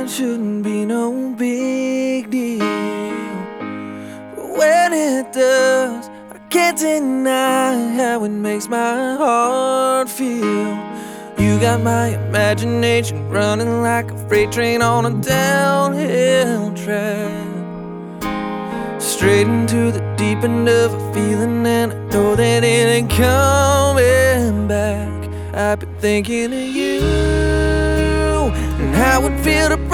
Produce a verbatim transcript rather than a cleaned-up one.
mine shouldn't be no big deal, but when it does, I can't deny how it makes my heart feel. You got my imagination running like a freight train on a downhill track, straight into the deep end of a feeling, and I know that it ain't coming back. I've been thinking of you and how it feel to